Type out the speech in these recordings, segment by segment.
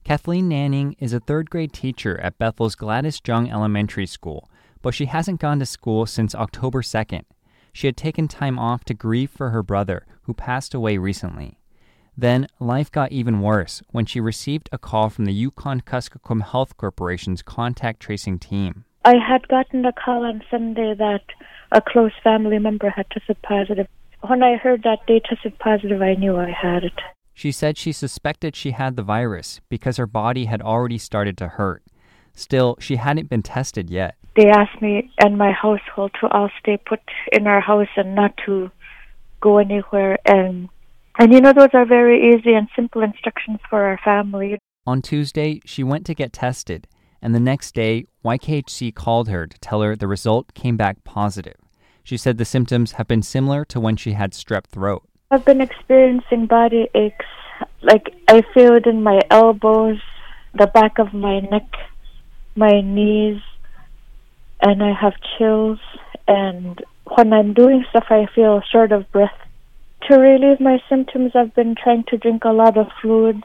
Kathleen Nanning is a third-grade teacher at Bethel's Gladys Jung Elementary School, but she hasn't gone to school since October 2nd. She had taken time off to grieve for her brother, who passed away recently. Then, life got even worse when she received a call from the Yukon-Kuskokwim Health Corporation's contact tracing team. I had gotten a call on Sunday that a close family member had tested positive. When I heard that they tested positive, I knew I had it. She said she suspected she had the virus because her body had already started to hurt. Still, she hadn't been tested yet. They asked me and my household to all stay put in our house and not to go anywhere. And those are very easy and simple instructions for our family. On Tuesday, she went to get tested, and the next day, YKHC called her to tell her the result came back positive. She said the symptoms have been similar to when she had strep throat. I've been experiencing body aches. Like, I feel it in my elbows, the back of my neck, my knees, and I have chills. And when I'm doing stuff, I feel short of breath. To relieve my symptoms, I've been trying to drink a lot of fluids.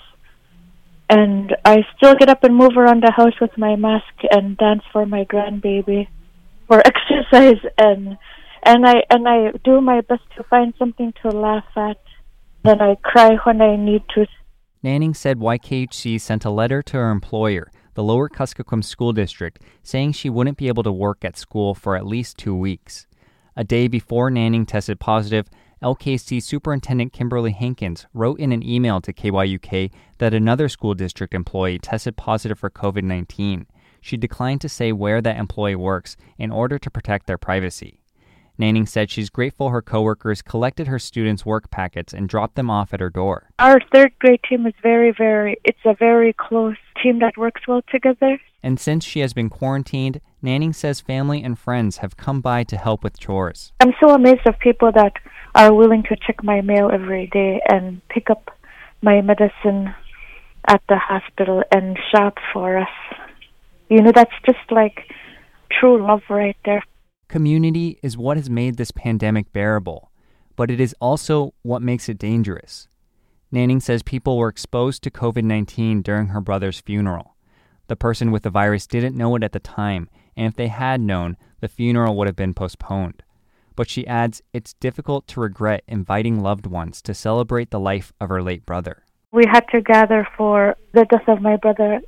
And I still get up and move around the house with my mask and dance for my grandbaby for exercise. And I do my best to find something to laugh at. Then I cry when I need to. Nanning said YKHC sent a letter to her employer, the Lower Kuskokwim School District, saying she wouldn't be able to work at school for at least 2 weeks. A day before Nanning tested positive, LKC Superintendent Kimberly Hankins wrote in an email to KYUK that another school district employee tested positive for COVID-19. She declined to say where that employee works in order to protect their privacy. Nanning said she's grateful her coworkers collected her students' work packets and dropped them off at her door. Our third grade team is it's a very close team that works well together. And since she has been quarantined, Nanning says family and friends have come by to help with chores. I'm so amazed of people that are willing to check my mail every day and pick up my medicine at the hospital and shop for us. That's just like true love right there. Community is what has made this pandemic bearable, but it is also what makes it dangerous. Nanning says people were exposed to COVID-19 during her brother's funeral. The person with the virus didn't know it at the time, and if they had known, the funeral would have been postponed. But she adds it's difficult to regret inviting loved ones to celebrate the life of her late brother. We had to gather for the death of my brother.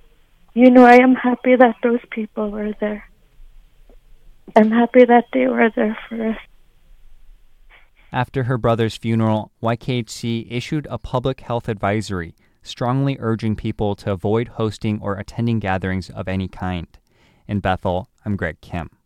I am happy that those people were there. I'm happy that they were there for us. After her brother's funeral, YKHC issued a public health advisory strongly urging people to avoid hosting or attending gatherings of any kind. In Bethel, I'm Greg Kim.